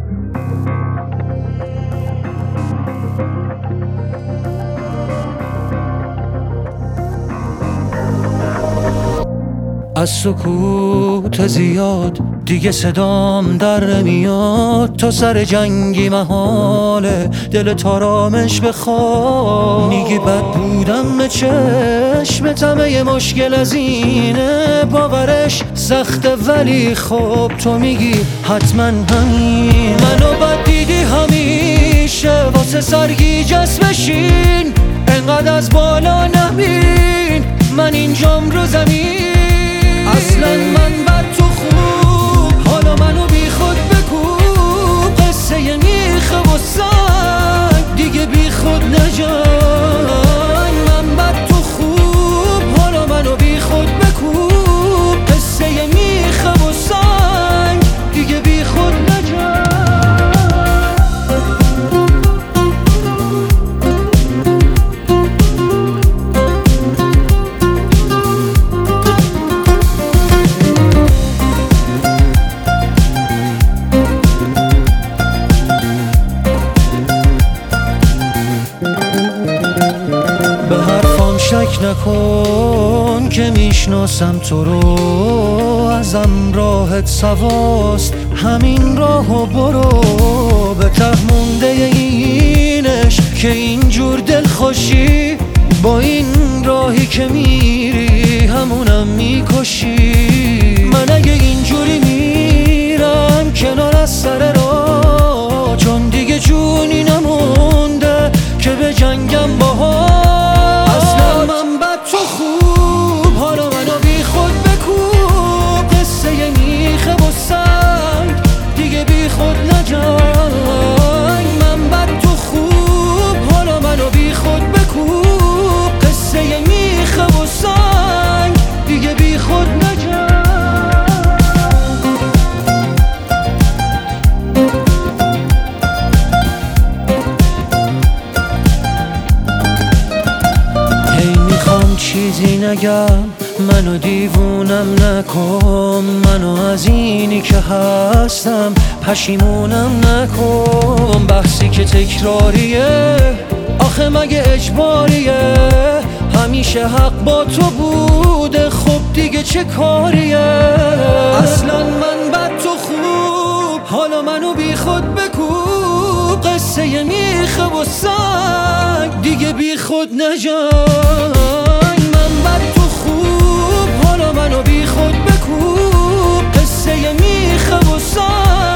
از سکوت زیاد دیگه صدام در نمیاد، تو سر جنگی محاله دلت آرامش بخواد. میگی بد بودم به چشمتم، یه مشکل از اینه باورش سخته، ولی خب تو میگی حتما همین. منو بد دیدی همیشه واسه سرگیجه بشین، انقدر از بالا نبین من اینجام رو زمین. اصلا من بر تو خوب، حالا منو بی خود بکوب، قصه میخه و سنگ دیگه بی خود نجای. من بر تو خوب، حالا منو بی خود بکوب، قصه میخه و سنگ دیگه بی خود نجای. به حرفام شک نکن که میشناسم تو رو، ازم راحت سواست همین راهو برو. به ته مونده اینش که اینجور دلخوشی، با این راهی که میری همونم میکشی. من اگه اینجوری میرم کنار از سر راه، چون دیگه جونی نمونده که به جنگم باها. اصلا من بد تو خوب، حالا منو بی خود بکوب، قصه میخه و سنگ دیگه بی خود نجای. من بد تو خوب، حالا منو بی خود بکوب، قصه میخه و سنگ دیگه بی خود نجای. چیزی نگم، منو دیوونم نکن، منو از اینی که هستم پشیمونم نکن. بحثی که تکراریه آخه مگه اجباریه، همیشه حق با تو بوده خب دیگه چه کاریه. اصلا من بد تو خوب، حالا منو بی خود بکوب، قصه میخه و سنگ دیگه بی خود نجای. من بد تو خوب، حالا منو بی خود بکوب، قصه میخه و سنگ